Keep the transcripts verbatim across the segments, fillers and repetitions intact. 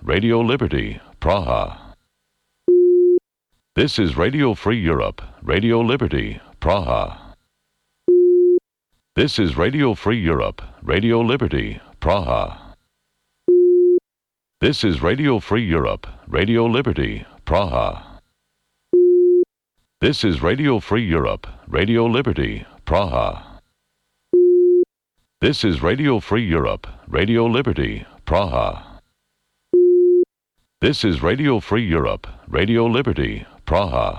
Radio Liberty, Praha. This is Radio Free Europe, Radio Liberty, Praha. This is Radio Free Europe, Radio Liberty, Praha. This is Radio Free Europe, Radio Liberty, Praha. This is Radio Free Europe, Radio Liberty, Praha. This is Radio Free Europe, Radio Liberty, Praha. This is Radio Free Europe, Radio Liberty, Praha.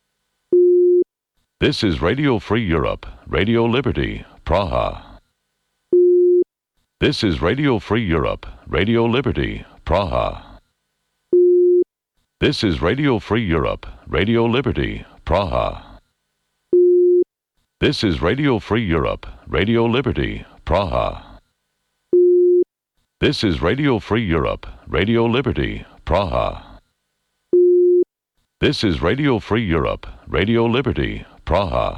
This is Radio Free Europe, Radio Liberty, Praha. This is Radio Free Europe, Radio Liberty, Praha. This is Radio Free Europe, Radio Liberty, Praha. This is Radio Free Europe, Radio Liberty, Praha. This is Radio Free Europe, Radio Liberty, Praha. This is Radio Free Europe, Radio Liberty, Praha.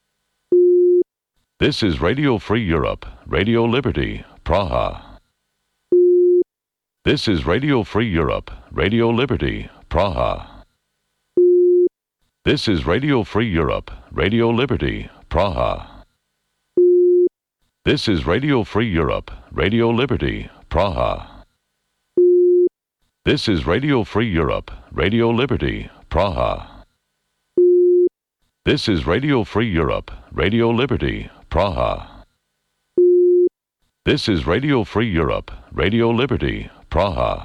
This is Radio Free Europe, Radio Liberty, Praha. This is Radio Free Europe, Radio Liberty, Praha. This is Radio Free Europe, Radio Liberty, Praha. This is Radio Free Europe, Radio Liberty, Praha. This is Radio Free Europe, Radio Liberty, Praha. This is Radio Free Europe, Radio Liberty, Praha. This is Radio Free Europe, Radio Liberty, Praha.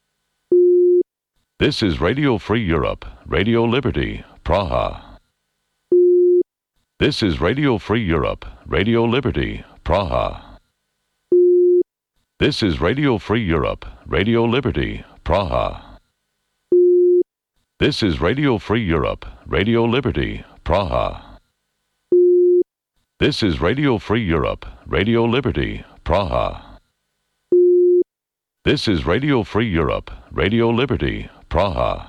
This is Radio Free Europe, Radio Liberty, Praha. This is Radio Free Europe, Radio Liberty, Praha. This is Radio Free Europe, Radio Liberty, Praha. This is Radio Free Europe, Radio Liberty, Praha. This is Radio Free Europe, Radio Liberty, Praha. This is Radio Free Europe, Radio Liberty, Praha.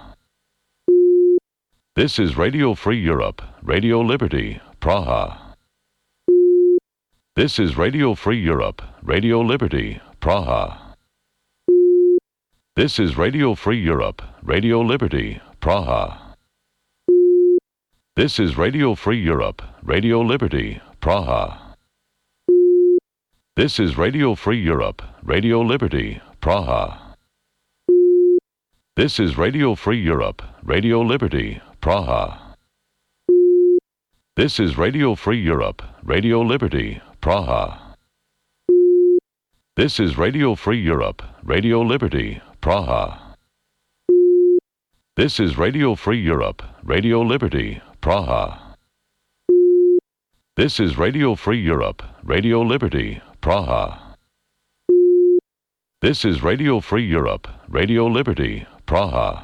This is Radio Free Europe, Radio Liberty, Praha. This is Radio Free Europe, Radio Liberty, Praha. This is Radio Free Europe, Radio Liberty, Praha. This is Radio Free Europe, Radio Liberty, Praha. This is Radio Free Europe, Radio Liberty, Praha. This is Radio Free Europe, Radio Liberty, Praha. This is Radio Free Europe, Radio Liberty, Praha. This is Radio Free Europe, Radio Liberty, Praha. This is Radio Free Europe, Radio Liberty, Praha. This is Radio Free Europe, Radio Liberty, Praha. This is Radio Free Europe, Radio Liberty, Praha.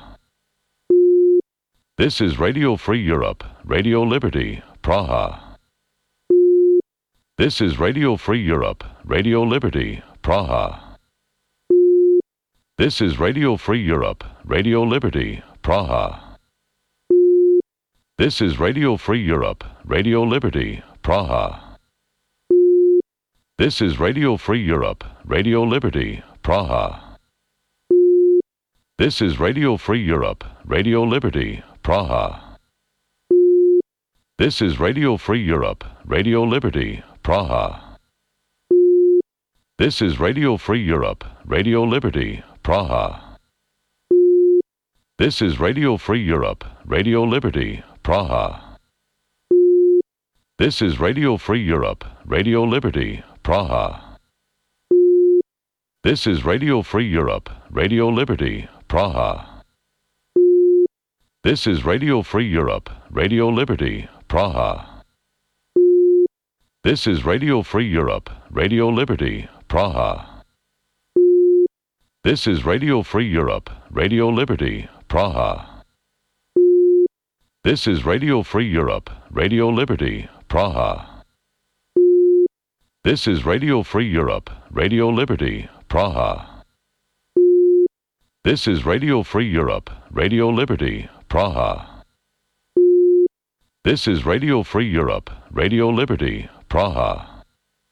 This is Radio Free Europe, Radio Liberty, Praha. This is Radio Free Europe, Radio Liberty, Praha. This is Radio Free Europe, Radio Liberty, Praha. This is Radio Free Europe, Radio Liberty, Praha. This is Radio Free Europe, Radio Liberty, Praha. This is Radio Free Europe, Radio Liberty, Praha. This is Radio Free Europe, Radio Liberty, Praha. This is Radio Free Europe, Radio Liberty, Praha. This is Radio Free Europe, Radio Liberty, Praha. This is Radio Free Europe, Radio Liberty, Praha. This is Radio Free Europe, Radio Liberty, Praha. This is Radio Free Europe, Radio Liberty, Praha. This is Radio Free Europe, Radio Liberty, Praha. This is Radio Free Europe, Radio Liberty, Praha. This is Radio Free Europe, Radio Liberty, Praha. This is Radio Free Europe, Radio Liberty, Praha. This is Radio Free Europe, Radio Liberty, Praha. This is Radio Free Europe, Radio Liberty, Praha.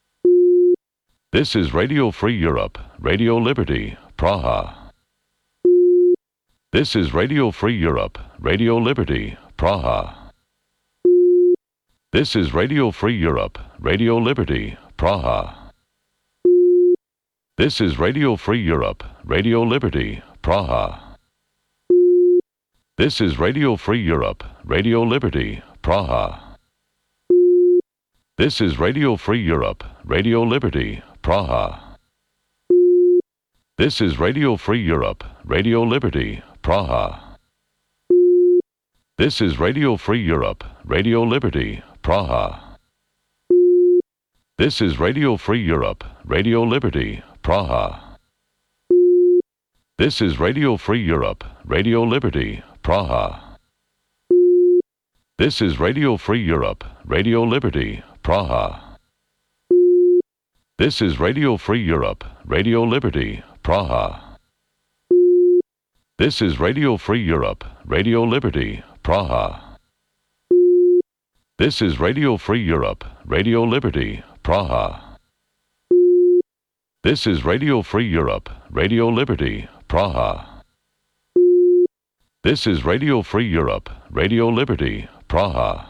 This is Radio Free Europe, Radio Liberty, Praha. This is Radio Free Europe, Radio Liberty, Praha. This is Radio Free Europe, Radio Liberty, Praha. This is Radio Free Europe, Radio Liberty, Praha. This is Radio Free Europe, Radio Liberty, Praha. This is Radio Free Europe, Radio Liberty, Praha. This is Radio Free Europe, Radio Liberty, Praha. This is Radio Free Europe, Radio Liberty, Praha. This is Radio Free Europe, Radio Liberty, Praha. This is Radio Free Europe, Radio Liberty, Praha. This is Radio Free Europe, Radio Liberty, Praha. This is Radio Free Europe, Radio Liberty, Praha. This is Radio Free Europe, Radio Liberty, Praha. This is Radio Free Europe, Radio Liberty, Praha. This is Radio Free Europe, Radio Liberty, Praha. This is Radio Free Europe, Radio Liberty, Praha.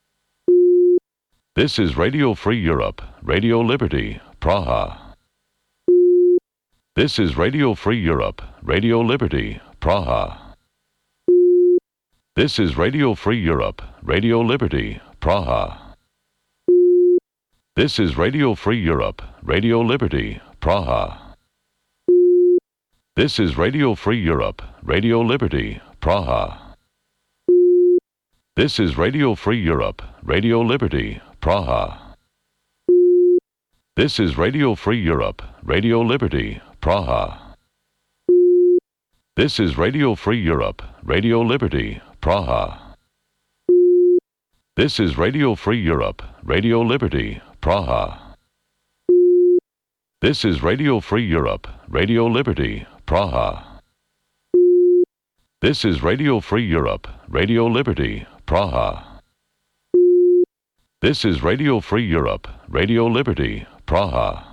This is Radio Free Europe, Radio Liberty, Praha. This is Radio Free Europe, Radio Liberty, Praha. This is Radio Free Europe, Radio Liberty, Praha. This is Radio Free Europe, Radio Liberty, Praha. This is Radio Free Europe, Radio Liberty, Praha. This is Radio Free Europe, Radio Liberty, Praha. This is Radio Free Europe, Radio Liberty, Praha. This is Radio Free Europe, Radio Liberty, Praha. This is Radio Free Europe, Radio Liberty, Praha. This is Radio Free Europe, Radio Liberty, Praha. This is Radio Free Europe, Radio Liberty, Praha. This is Radio Free Europe, Radio Liberty, Praha.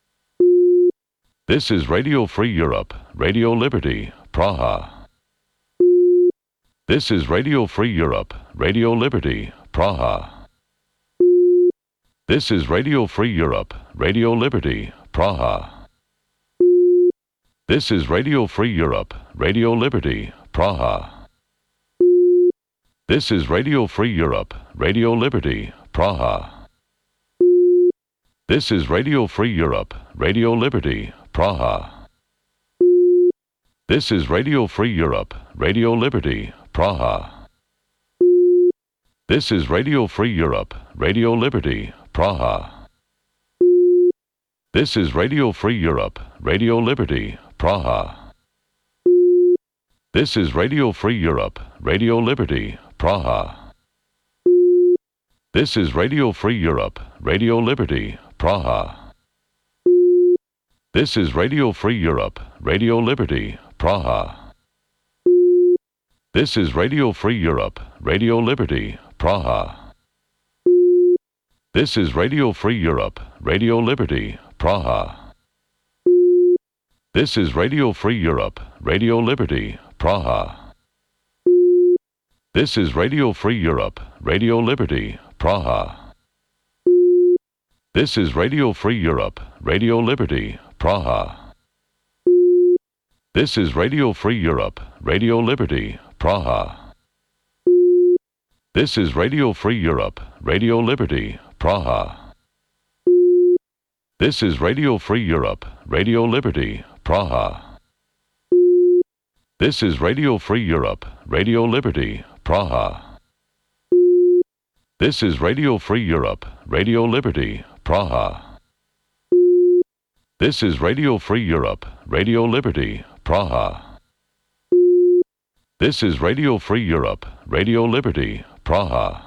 This is Radio Free Europe, Radio Liberty, Praha. This is Radio Free Europe, Radio Liberty, Praha. This is Radio Free Europe, Radio Liberty, Praha. This is Radio Free Europe, Radio Liberty, Praha. This is Radio Free Europe, Radio Liberty, Praha. This is Radio Free Europe, Radio Liberty, Praha. This is Radio Free Europe, Radio Liberty, Praha. This is Radio Free Europe, Radio Liberty, Praha. This is Radio Free Europe, Radio Liberty, Praha. This is Radio Free Europe, Radio Liberty, Praha. This is Radio Free Europe, Radio Liberty, Praha. This is Radio Free Europe, Radio Liberty, Praha. This is Radio Free Europe, Radio Liberty, Praha. This is Radio Free Europe, Radio Liberty, Praha. This is Radio Free Europe, Radio Liberty, Praha. This is Radio Free Europe, Radio Liberty, Praha. This is Radio Free Europe, Radio Liberty, Praha. This is Radio Free Europe, Radio Liberty, Praha. This is Radio Free Europe, Radio Liberty, Praha. This is Radio Free Europe, Radio Liberty, Praha. This is Radio Free Europe, Radio Liberty, Praha. This is Radio Free Europe, Radio Liberty, Praha. This is Radio Free Europe, Radio Liberty, Praha. This is Radio Free Europe, Radio Liberty, Praha.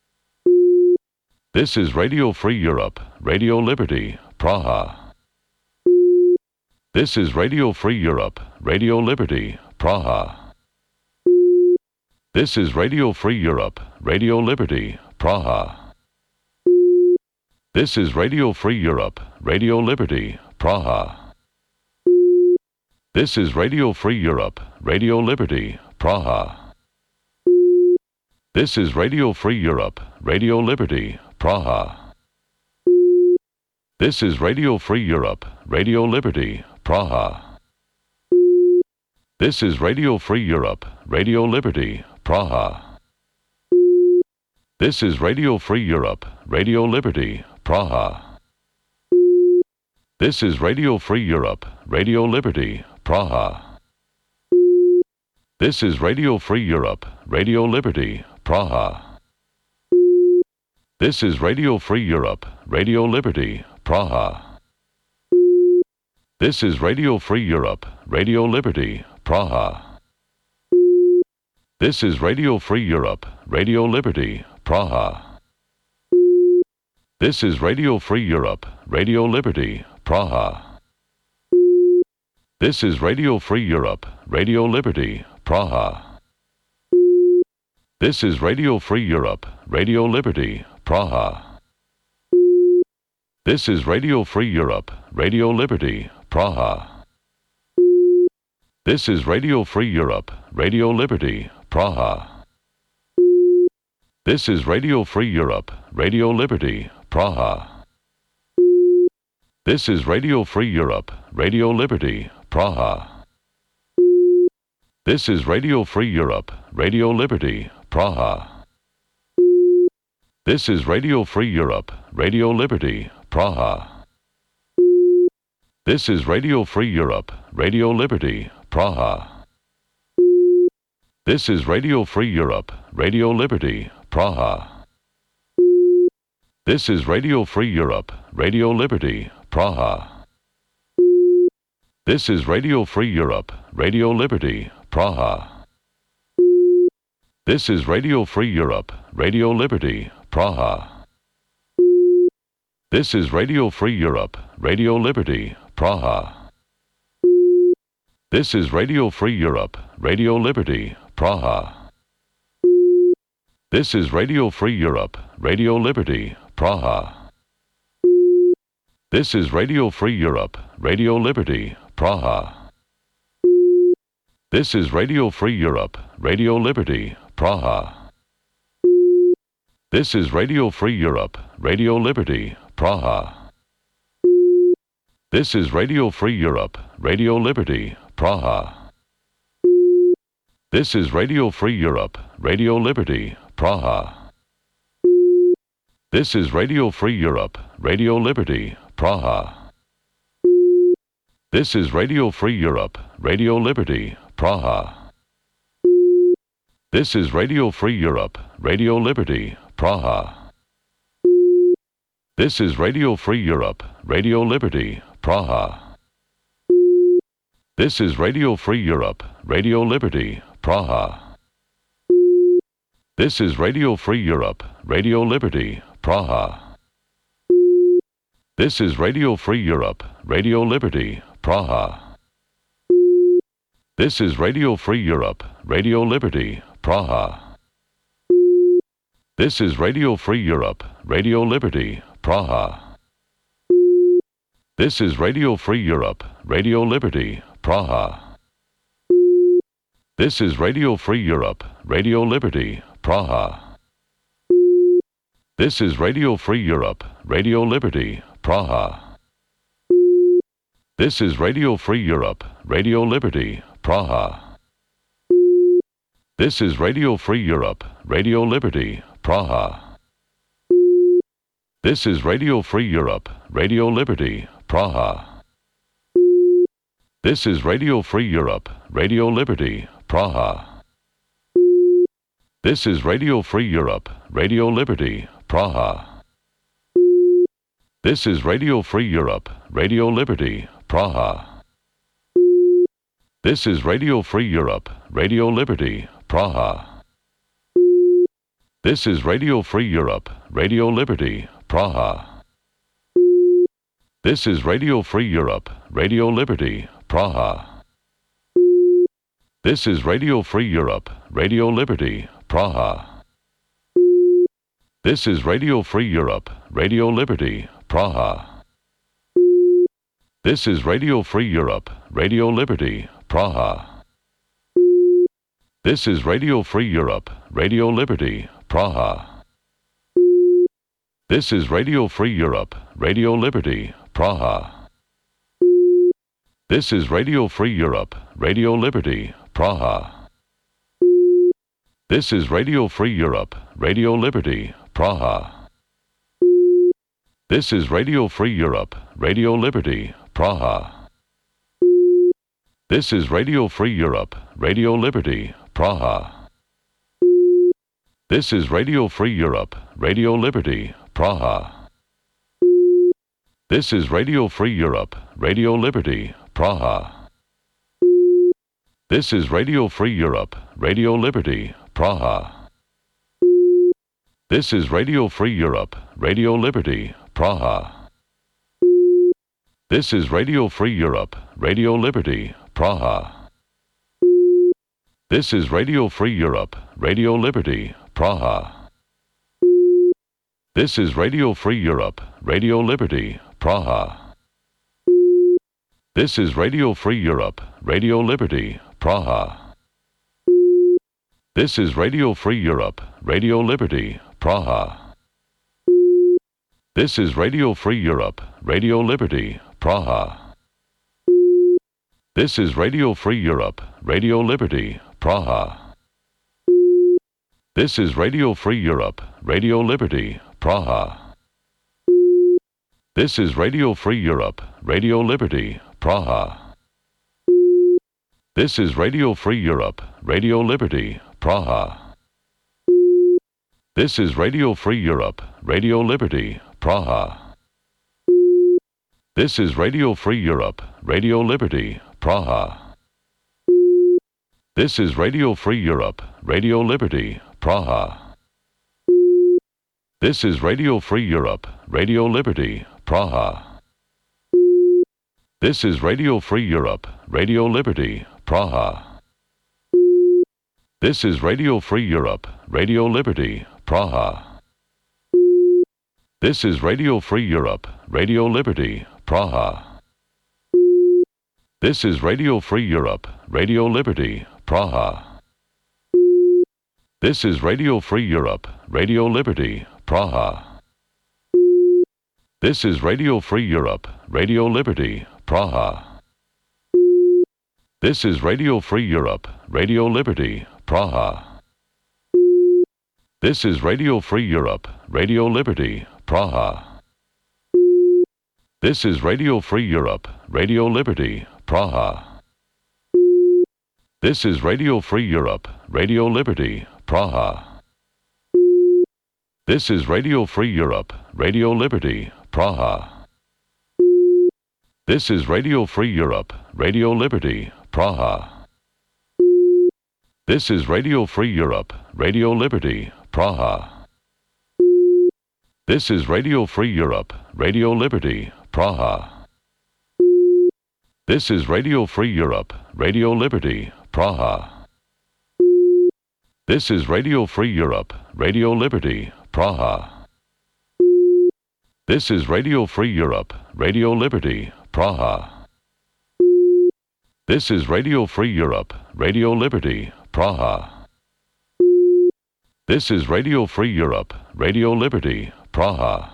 This is Radio Free Europe, Radio Liberty, Praha. This is Radio Free Europe, Radio Liberty, Praha. This is Radio Free Europe, Radio Liberty, Praha. This is Radio Free Europe, Radio Liberty, Praha. This is Radio Free Europe, Radio Liberty, Praha. This is Radio Free Europe, Radio Liberty, Praha. This is Radio Free Europe, Radio Liberty, Praha. This is Radio Free Europe, Radio Liberty, Praha. This is Radio Free Europe, Radio Liberty, Praha. This is Radio Free Europe, Radio Liberty, Praha. This is Radio Free Europe, Radio Liberty, Praha. This is Radio Free Europe, Radio Liberty, Praha. This is Radio Free Europe, Radio Liberty, Praha. This is Radio Free Europe, Radio Liberty, Praha. This is Radio Free Europe, Radio Liberty, Praha. This is Radio Free Europe, Radio Liberty, Praha. This is Radio Free Europe, Radio Liberty, Praha. This is Radio Free Europe, Radio Liberty, Praha. This is Radio Free Europe, Radio Liberty, Praha. This is Radio Free Europe, Radio Liberty, Praha. This is Radio Free Europe, Radio Liberty, Praha. This is Radio Free Europe, Radio Liberty, Praha. This is Radio Free Europe, Radio Liberty, Praha. This is Radio Free Europe, Radio Liberty, Praha. This is Radio Free Europe, Radio Liberty, Praha. This is Radio Free Europe, Radio Liberty, Praha. This is Radio Free Europe, Radio Liberty, Praha. This is Radio Free Europe, Radio Liberty, Praha. This is Radio Free Europe, Radio Liberty, Praha. This is Radio Free Europe, Radio Liberty, Praha. This is Radio Free Europe, Radio Liberty, Praha. This is Radio Free Europe, Radio Liberty, Praha. This is Radio Free Europe, Radio Liberty, Praha. This is Radio Free Europe, Radio Liberty, Praha. This is Radio Free Europe, Radio Liberty, Praha. This is Radio Free Europe, Radio Liberty, Praha. This is Radio Free Europe, Radio Liberty, Praha. This is Radio Free Europe, Radio Liberty, Praha. This is Radio Free Europe, Radio Liberty, Praha. This is Radio Free Europe, Radio Liberty, Praha. This is Radio Free Europe, Radio Liberty, Praha. This is Radio Free Europe, Radio Liberty, Praha. This is Radio Free Europe, Radio Liberty, Praha. This is Radio Free Europe, Radio Liberty, Praha. This is Radio Free Europe, Radio Liberty, Praha. This is Radio Free Europe, Radio Liberty, Praha. This is Radio Free Europe, Radio Liberty, Praha. This is Radio Free Europe, Radio Liberty, Praha. This is Radio Free Europe, Radio Liberty, Praha. This is Radio Free Europe, Radio Liberty, Praha. This is Radio Free Europe, Radio Liberty, Praha. This is Radio Free Europe, Radio Liberty, Praha. This is Radio Free Europe, Radio Liberty, Praha. This is Radio Free Europe, Radio Liberty, Praha. This is Radio Free Europe, Radio Liberty, Praha. This is Radio Free Europe, Radio Liberty, Praha. This is Radio Free Europe, Radio Liberty, Praha. This is Radio Free Europe, Radio Liberty, Praha. This is Radio Free Europe, Radio Liberty, Praha. This is Radio Free Europe, Radio Liberty, Praha. This is Radio Free Europe, Radio Liberty, Praha. This is Radio Free Europe, Radio Liberty, Praha. This is Radio Free Europe, Radio Liberty, Praha. This is Radio Free Europe, Radio Liberty, Praha. This is Radio Free Europe, Radio Liberty, Praha. This is Radio Free Europe, Radio Liberty, Praha. This is Radio Free Europe, Radio Liberty, Praha. This is Radio Free Europe, Radio Liberty, Praha. This is Radio Free Europe, Radio Liberty, Praha. This is Radio Free Europe, Radio Liberty, Praha. This is Radio Free Europe, Radio Liberty, Praha. This is Radio Free Europe, Radio Liberty, Praha. This is Radio Free Europe, Radio Liberty, Praha. This is Radio Free Europe, Radio Liberty, Praha. This is Radio Free Europe, Radio Liberty, Praha. This is Radio Free Europe, Radio Liberty, Praha. This is Radio Free Europe, Radio Liberty, Praha. This is Radio Free Europe, Radio Liberty, Praha. This is Radio Free Europe, Radio Liberty, Praha. This is Radio Free Europe, Radio Liberty, Praha. This is Radio Free Europe, Radio Liberty, Praha. This is Radio Free Europe, Radio Liberty, Praha. This is Radio Free Europe, Radio Liberty, Praha. This is Radio Free Europe, Radio Liberty, Praha. This is Radio Free Europe, Radio Liberty, Praha. This is Radio Free Europe, Radio Liberty, Praha. This is Radio Free Europe, Radio Liberty, Praha. This is Radio Free Europe, Radio Liberty, Praha. This is Radio Free Europe, Radio Liberty, Praha. This is Radio Free Europe, Radio Liberty, Praha. This is Radio Free Europe, Radio Liberty, Praha. This is Radio Free Europe, Radio Liberty, Praha. This is Radio Free Europe, Radio Liberty, Praha. This is Radio Free Europe, Radio Liberty, Praha. This is Radio Free Europe, Radio Liberty, Praha. This is Radio Free Europe, Radio Liberty, Praha. This is Radio Free Europe, Radio Liberty, Praha. This is Radio Free Europe, Radio Liberty, Praha. This is Radio Free Europe, Radio Liberty, Praha. This is Radio Free Europe, Radio Liberty, Praha. This is Radio Free Europe, Radio Liberty, Praha. This is Radio Free Europe, Radio Liberty, Praha. This is Radio Free Europe, Radio Liberty, Praha.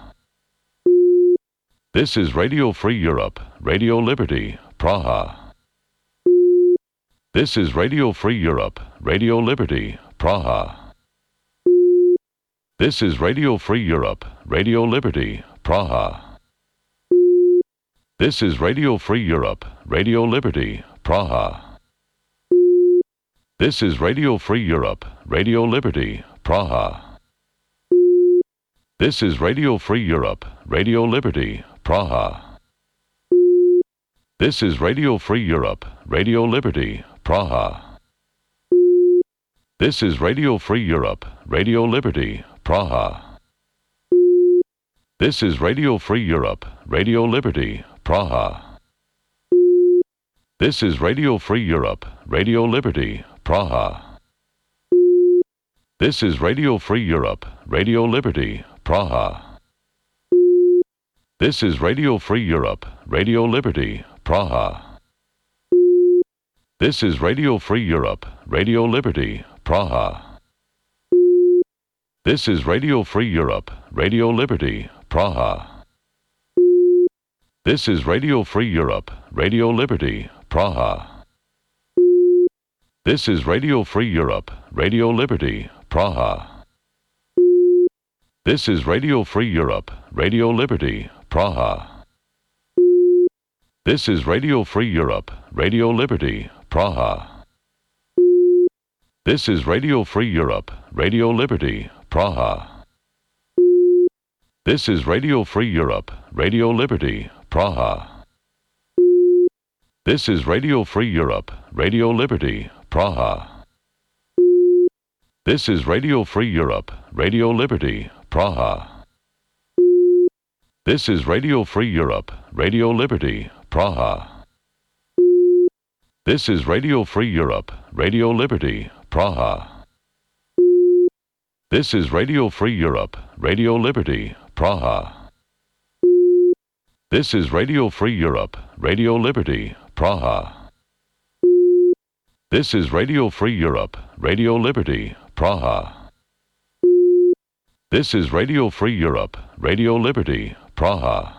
This is Radio Free Europe, Radio Liberty, Praha. This is Radio Free Europe, Radio Liberty, Praha. This is Radio Free Europe, Radio Liberty, Praha. This is Radio Free Europe, Radio Liberty, Praha. This is Radio Free Europe, Radio Liberty, Praha. This is Radio Free Europe, Radio Liberty, Praha. This is Radio Free Europe, Radio Liberty, Praha. This is Radio Free Europe, Radio Liberty, Praha. This is Radio Free Europe, Radio Liberty, Praha. This is Radio Free Europe, Radio Liberty, Praha. This is Radio Free Europe, Radio Liberty, Praha. This is Radio Free Europe, Radio Liberty, Praha. This is Radio Free Europe, Radio Liberty, Praha. This is Radio Free Europe, Radio Liberty, Praha. This is Radio Free Europe, Radio Liberty, Praha. This is Radio Free Europe, Radio Liberty, Praha. This is Radio Free Europe, Radio Liberty, Praha. This is Radio Free Europe, Radio Liberty, Praha. This is Radio Free Europe, Radio Liberty, Praha. This is Radio Free Europe, Radio Liberty, Praha. This is Radio Free Europe, Radio Liberty, Praha. This is Radio Free Europe, Radio Liberty, Praha. This is Radio Free Europe, Radio Liberty, Praha. This is Radio Free Europe, Radio Liberty, Praha. This is Radio Free Europe, Radio Liberty, Praha. This is Radio Free Europe, Radio Liberty, Praha. This is Radio Free Europe, Radio Liberty, Praha. This is Radio Free Europe, Radio Liberty, Praha.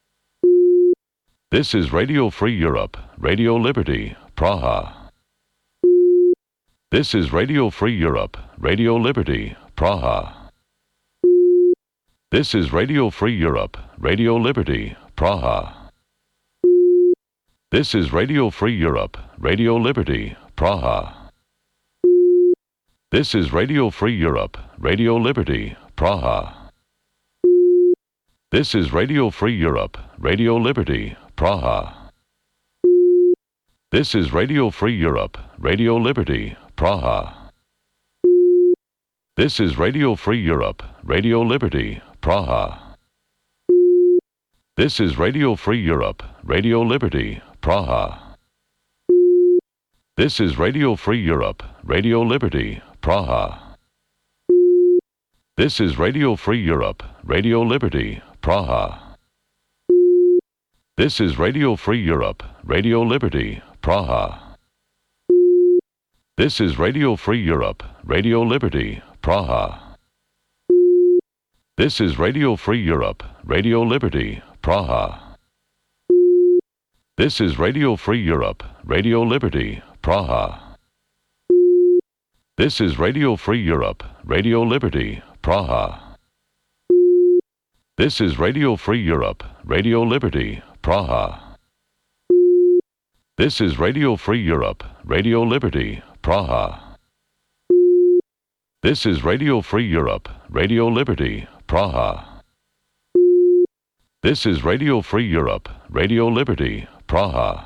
This is Radio Free Europe, Radio Liberty, Praha. This is Radio Free Europe, Radio Liberty, Praha. This is Radio Free Europe, Radio Liberty, Praha. This is Radio Free Europe, Radio Liberty, Praha. This is Radio Free Europe, Radio Liberty, Praha. This is Radio Free Europe, Radio Liberty, Praha. This is Radio Free Europe, Radio Liberty, Praha. This is Radio Free Europe, Radio Liberty, Praha. This is Radio Free Europe, Radio Liberty, Praha. This is Radio Free Europe, Radio Liberty, Praha. This is Radio Free Europe, Radio Liberty, Praha. This is Radio Free Europe, Radio Liberty, Praha. This is Radio Free Europe, Radio Liberty, Praha. This is Radio Free Europe, Radio Liberty, Praha. This is Radio Free Europe, Radio Liberty, Praha. This is Radio Free Europe, Radio Liberty, Praha. This is Radio Free Europe, Radio Liberty, Praha. This is Radio Free Europe, Radio Liberty, Praha. This is Radio Free Europe, Radio Liberty, Praha. This is Radio Free Europe, Radio Liberty, Praha.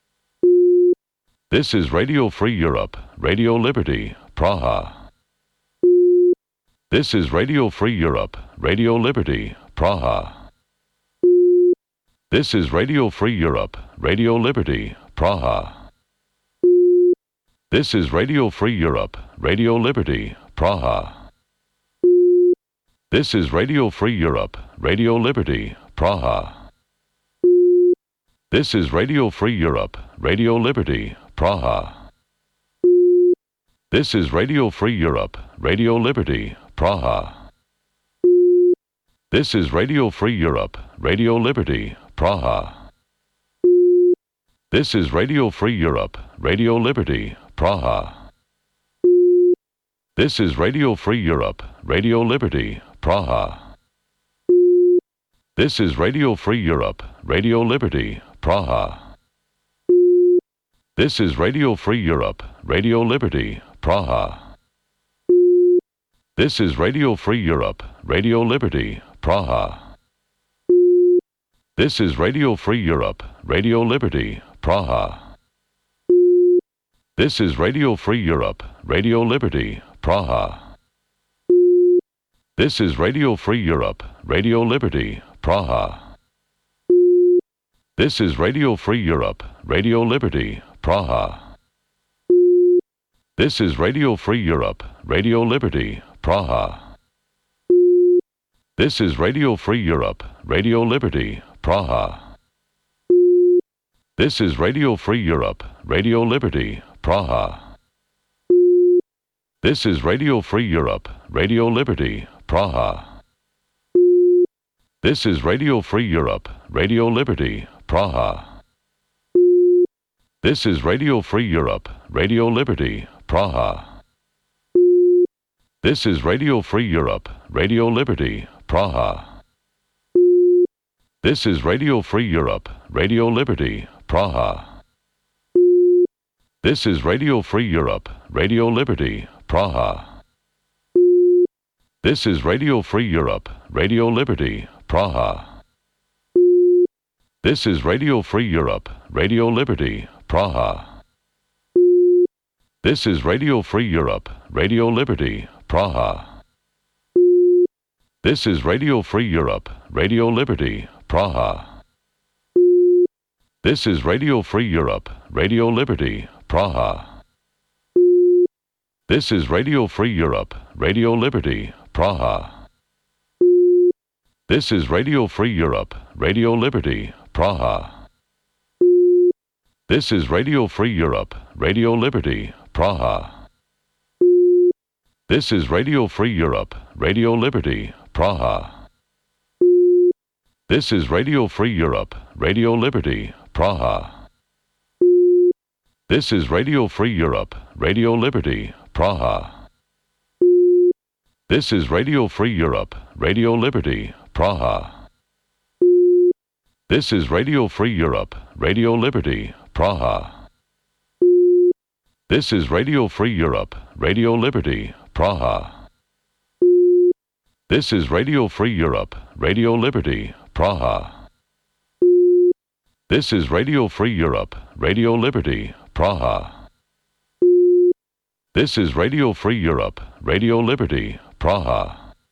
This is Radio Free Europe, Radio Liberty, Praha. This is Radio Free Europe, Radio Liberty, Praha. This is Radio Free Europe, Radio Liberty, Praha. This is Radio Free Europe, Radio Liberty, Praha. This is Radio Free Europe, Radio Liberty, Praha. This is Radio Free Europe, Radio Liberty, Praha. This is Radio Free Europe, Radio Liberty, Praha. This is Radio Free Europe, Radio Liberty, Praha. This is Radio Free Europe, Radio Liberty, Praha. This is Radio Free Europe, Radio Liberty, Praha. This is Radio Free Europe, Radio Liberty, Praha. This is Radio Free Europe, Radio Liberty, Praha. This is Radio Free Europe, Radio Liberty, Praha. This is Radio Free Europe, Radio Liberty, Praha. This is Radio Free Europe, Radio Liberty, Praha. This is Radio Free Europe, Radio Liberty, Praha. This is Radio Free Europe, Radio Liberty, Praha. This is Radio Free Europe, Radio Liberty, Praha. This is Radio Free Europe, Radio Liberty, Praha. This is Radio Free Europe, Radio Liberty, Praha. This is Radio Free Europe, Radio Liberty, Praha. This is Radio Free Europe, Radio Liberty, Praha. This is Radio Free Europe, Radio Liberty, Praha. This is Radio Free Europe, Radio Liberty, Praha. This is Radio Free Europe, Radio Liberty, Praha. This is Radio Free Europe, Radio Liberty, Praha. This is Radio Free Europe, Radio Liberty, Praha. This is Radio Free Europe, Radio Liberty, Praha. This is Radio Free Europe, Radio Liberty, Praha. This is Radio Free Europe, Radio Liberty, Praha. This is Radio Free Europe, Radio Liberty, Praha. This is Radio Free Europe, Radio Liberty, Praha. This is Radio Free Europe, Radio Liberty, Praha. This is Radio Free Europe, Radio Liberty, Praha. This is Radio Free Europe, Radio Liberty, Praha. This is Radio Free Europe, Radio Liberty, Praha. This is Radio Free Europe, Radio Liberty, Praha. This is Radio Free Europe, Radio Liberty, Praha. This is Radio Free Europe, Radio Liberty, Praha. This is Radio Free Europe, Radio Liberty, Praha. This is Radio Free Europe, Radio Liberty, Praha. This is Radio Free Europe, Radio Liberty, Praha. This is Radio Free Europe, Radio Liberty, Praha.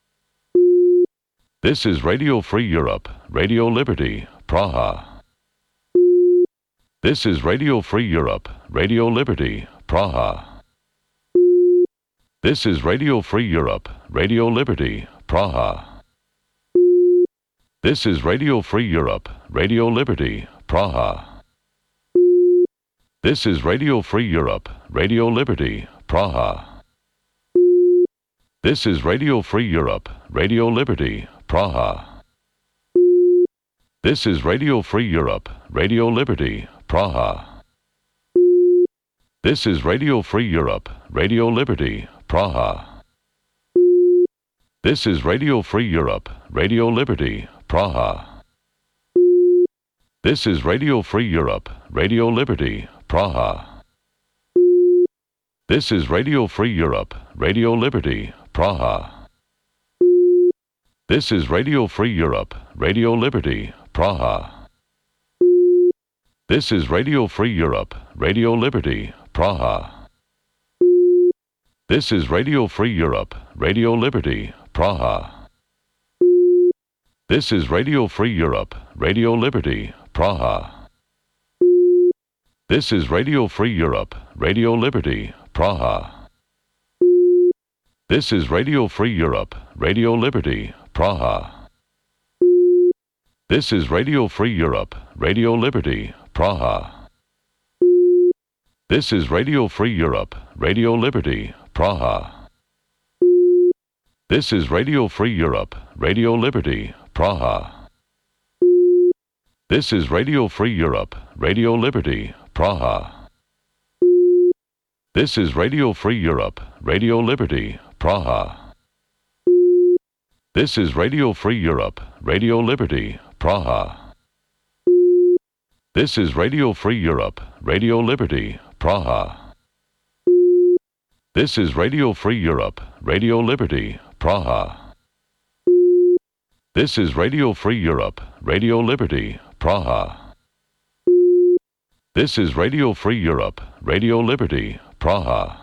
This is Radio Free Europe, Radio Liberty, Praha. This is Radio Free Europe, Radio Liberty, Praha. This is Radio Free Europe, Radio Liberty, Praha. This is Radio Free Europe, Radio Liberty, Praha. This is Radio Free Europe, Radio Liberty, Praha. This is Radio Free Europe, Radio Liberty, Praha. This is Radio Free Europe, Radio Liberty, Praha. This is Radio Free Europe, Radio Liberty, Praha. This is Radio Free Europe, Radio Liberty, Praha. This is Radio Free Europe, Radio Liberty, Praha. This is Radio Free Europe, Radio Liberty, Praha. This is Radio Free Europe, Radio Liberty, Praha. This is Radio Free Europe, Radio Liberty, Praha. This is Radio Free Europe, Radio Liberty, Praha. This is Radio Free Europe, Radio Liberty, Praha. This is Radio Free Europe, Radio Liberty, Praha. This is Radio Free Europe, Radio Liberty, Praha. This is Radio Free Europe, Radio Liberty, Praha. This is Radio Free Europe, Radio Liberty, Praha. This is Radio Free Europe, Radio Liberty, Praha. This is Radio Free Europe, Radio Liberty, Praha. This is Radio Free Europe, Radio Liberty, Praha. This is Radio Free Europe, Radio Liberty, Praha. This is Radio Free Europe, Radio Liberty, Praha. This is Radio Free Europe, Radio Liberty, Praha. This is Radio Free Europe, Radio Liberty, Praha. This is Radio Free Europe, Radio Liberty, Praha.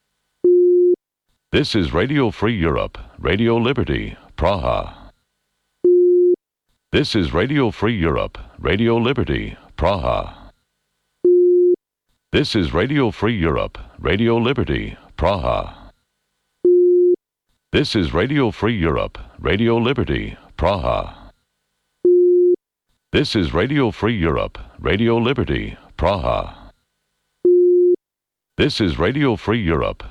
This is Radio Free Europe, Radio Liberty, Praha. This is Radio Free Europe, Radio Liberty, Praha. This is Radio Free Europe, Radio Liberty, Praha. This is Radio Free Europe, Radio Liberty, Praha. This is Radio Free Europe, Radio Liberty, Praha. This is Radio Free Europe,